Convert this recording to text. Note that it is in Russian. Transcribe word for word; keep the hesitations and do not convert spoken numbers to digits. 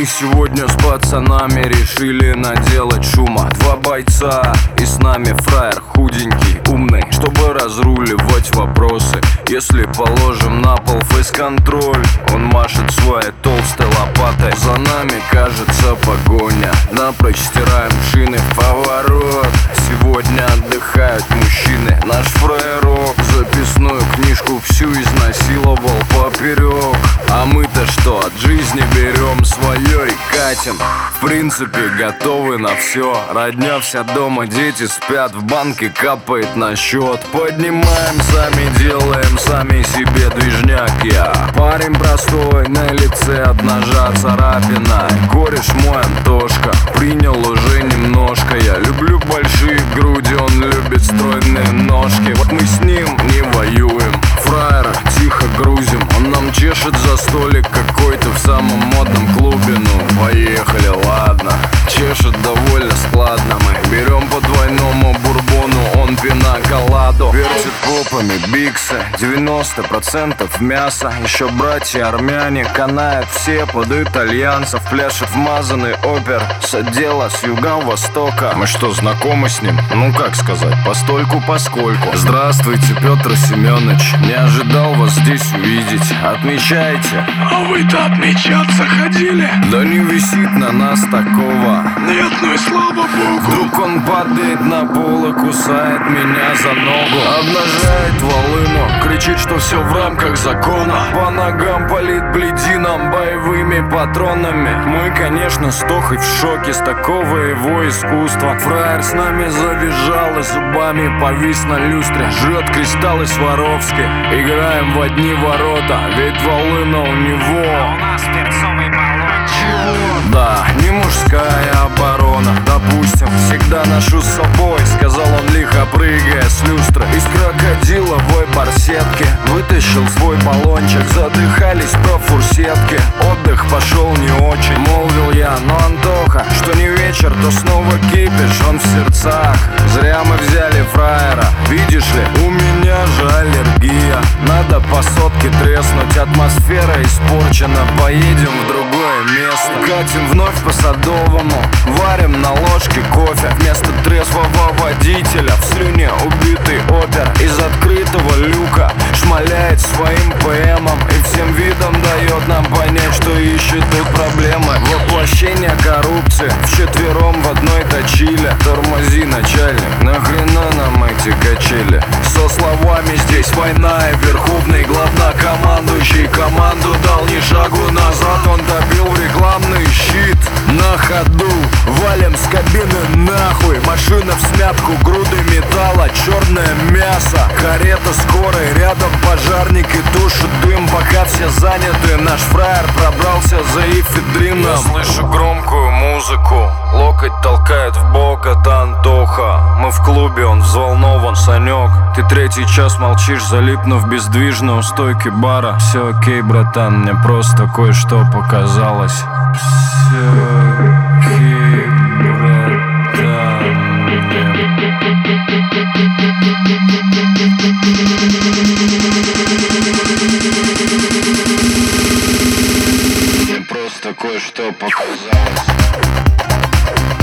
сегодня с пацанами решили наделать шума. Два бойца и с нами фраер худенький, умный, чтобы разруливать вопросы. Если положим на пол фейс-контроль, он машет своей толстой лопатой. За нами, кажется, погоня, напрочь стираем шины в поворот. Сегодня отдыхают мужчины. Наш фраерок записную книжку всю изнасиловал поперек. А мы-то что, от жизни берем свое и катим. В принципе, готовы на все. Родня вся дома, дети спят, в банке капает на счет. Поднимаем, сами делаем, сами себе движняк. Я парень простой, на лице от ножа царапина. Кореш мой Антошка, принял уже немножко. Я люблю большие груди, он любит стройные ножки. Вот мы с ним не воюем, фраера тихо грузим. Он нам чешет за столик какой-то в самом модном клубе. Ну, поехали, ладно. Чешет довольно складно. Мы берем по двойному бурбону, он пина-коладу. Вертит попами биксы, девяносто процентов мяса. Еще братья армяне канают все под итальянцев. Пляшет вмазанный опер с отдела с юга-востока. Мы что, знакомы с ним? Ну как сказать, постольку поскольку. Здравствуйте, Петр Семенович, не ожидал вас здесь увидеть. Отмечайте. А вы-то отмечаться ходили? Да не висит на нас такого. Нет, ну и слава богу. Вдруг он падает на пол и кусает меня за ногу. Обнажает волыну, кричит, что все в рамках закона. По ногам палит бледином боевыми патронами. Мы, конечно, с Тохой в шоке с такого его искусства. Фраер с нами завизжал и зубами повис на люстре. Жрет кристаллы Сваровски, играем в одни ворота. Ведь волына у него, а у нас перцовый баллончик. да, не мужская оборона. Допустим, всегда ношу с собой, сказал он лихо, прыгая с люстры. Из крокодиловой барсетки вытащил свой баллончик. Задыхались про фурсетки, отдых пошел не очень. Молвил я, но Антоха, что не вечер, то снова кипиш. Он в сердцах, зря мы взяли фраера. Видишь ли, у меня же аллергия. Надо по сотке треснуть, атмосфера испорчена. Поедем в другое место. Катим вновь по Садовому, варим на ложке кофе. Вместо трезвого водителя в слюне убитый опер. Из открытого люка шмаляет своим ПМом и всем видом дает нам понять, что ищет тут проблемы. Воплощение коррупции вчетвером в одной точиле. Тормози, начальник, нахрена нам эти качели? Со словами здесь война и верховный главнокомандующий команду дал ни шагу назад. Он добил в рекламный щит. На ходу валим с кабины нахуй. Машина в смятку, груды металла, черное мясо. Карета скорой, рядом пожарник и тушит дым. Пока все заняты, наш фраер пробрался за эфедрином. Я слышу громкую музыку, локоть толкает в бок, это Антоха. Мы в клубе, он взволнован, Санек. Ты третий час молчишь, залипнув бездвижно у стойки бара. Все окей, братан, мне просто кое-что показалось. Все окей, братан, мне просто кое-что показалось.